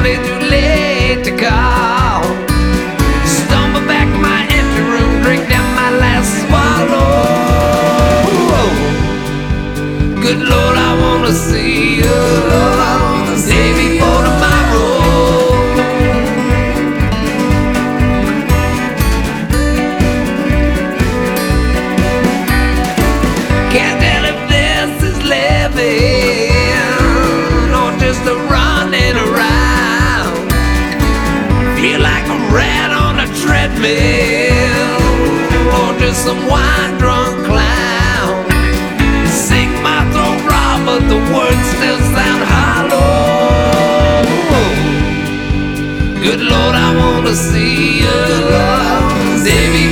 probably too late to call. Stumble back to my empty room, drink down my last swallow. Good Lord, I wanna see you day before tomorrow. Can't tell if this is living or just a running around. Feel like a rat on a treadmill or just some wine-drunk clown. Sing my throat raw, but the words still sound hollow. Good Lord, I wanna see you day before